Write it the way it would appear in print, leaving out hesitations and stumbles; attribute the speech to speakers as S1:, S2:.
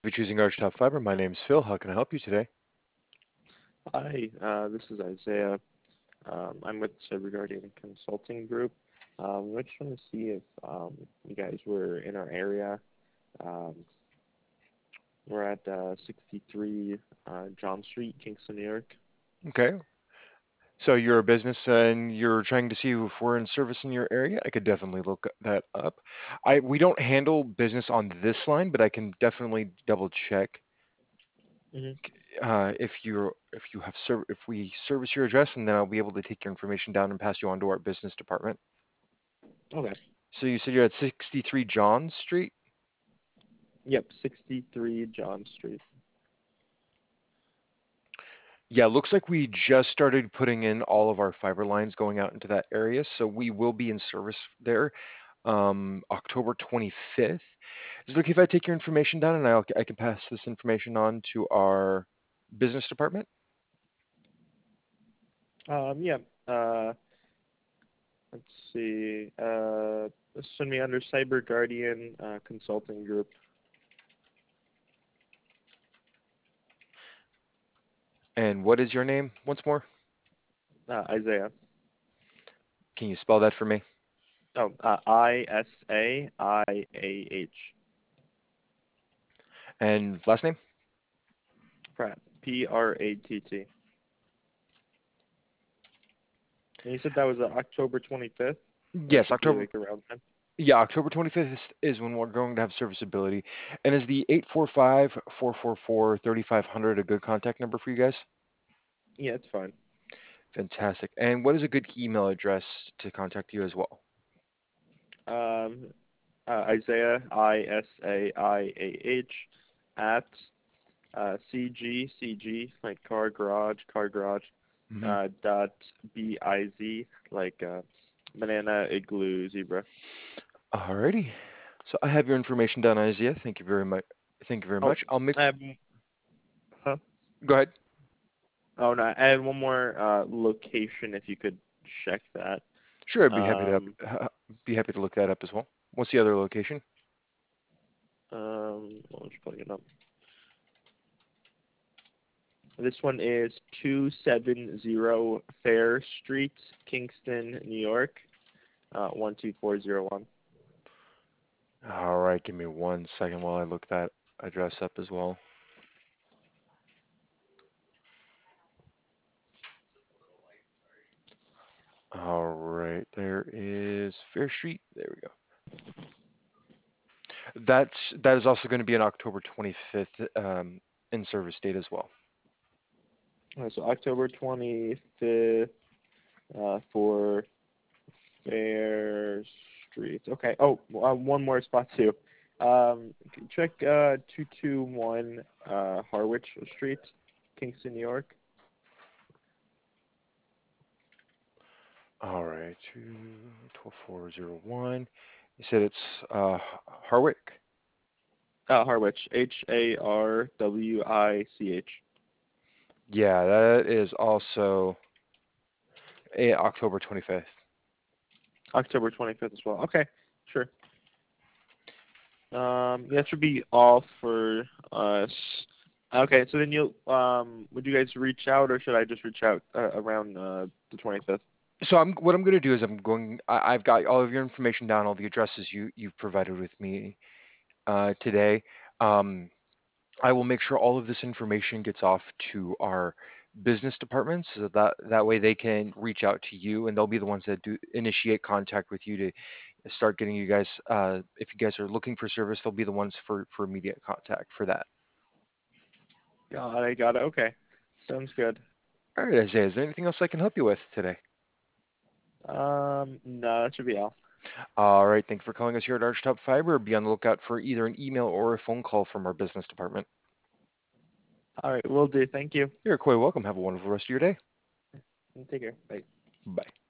S1: For choosing Archtop Fiber. My name's Phil. How can I help you today?
S2: Hi, this is Isaiah. I'm with Cyber Guardian Consulting Group. I just want to see if you guys were in our area. Um, we're at 63 John Street, Kingston, New York.
S1: Okay. So you're a business and you're trying to see if we're in service in your area. I could definitely look that up. We don't handle business on this line, but I can definitely double check
S2: Hmm.
S1: if we service your address, and then I'll be able to take your information down and pass you on to our business department.
S2: Okay.
S1: So you said you're at 63 John Street.
S2: Yep, 63 John Street.
S1: Yeah, looks like we just started putting in all of our fiber lines going out into that area, so we will be in service there October 25th. Is it okay if I take your information down and I can pass this information on to our business department?
S2: Yeah. Uh, let's see. This should be under Cyber Guardian Consulting Group.
S1: And what is your name once more?
S2: Isaiah.
S1: Can you spell that for me?
S2: Oh, Isaiah.
S1: And last name?
S2: Pratt. Pratt. And you said that was October 25th? That
S1: Yes,
S2: should be
S1: October.
S2: like around then?
S1: Yeah, October 25th is when we're going to have serviceability. And is the 845-444-3500 a good contact number for you guys?
S2: Yeah, it's fine.
S1: Fantastic. And what is a good email address to contact you as well?
S2: Um, Isaiah, Isaiah, at CG, like car garage,
S1: Hmm.
S2: dot biz, like banana, igloo, zebra.
S1: Alrighty. So I have your information down, Isaiah. Thank you very much. Thank you very
S2: Oh,
S1: much. I'll make.
S2: I have, huh?
S1: Go ahead.
S2: Oh, no, I have one more location if you could check that.
S1: Sure, I'd
S2: Um,
S1: be happy to look that up as well. What's the other location?
S2: I'll just pulling it up. This one is 270 Fair Street, Kingston, New York, 12401.
S1: All right, give me 1 second while I look that address up as well. All right, there is Fair Street. There we go. That is also going to be an October 25th in service date as well.
S2: So October 25th for Fair Street. Okay. Oh, one more spot too. Check 221 Harwich Street, Kingston, New York.
S1: All right, 22401. You said it's Harwick.
S2: Harwich, Harwich.
S1: Yeah, that is also October 25th.
S2: October 25th as well. Okay, sure. That should be all for us. Okay, so then you'll would you guys reach out or should I just reach out around the 25th?
S1: So what I'm going to do is I've got all of your information down, all the addresses you've provided with me today. Um, I will make sure all of this information gets off to our business departments so that way they can reach out to you, and they'll be the ones that do initiate contact with you to start getting you guys. If you guys are looking for service, they'll be the ones for immediate contact for that.
S2: Got it. Okay, sounds good.
S1: All right, Isaiah, is there anything else I can help you with today?
S2: No, that should be all.
S1: All right, thank you for calling us here at Archtop Fiber. Be on the lookout for either an email or a phone call from our business department.
S2: All right, will do. Thank you.
S1: You're quite welcome. Have a wonderful rest of your day.
S2: Take care. Bye.
S1: Bye.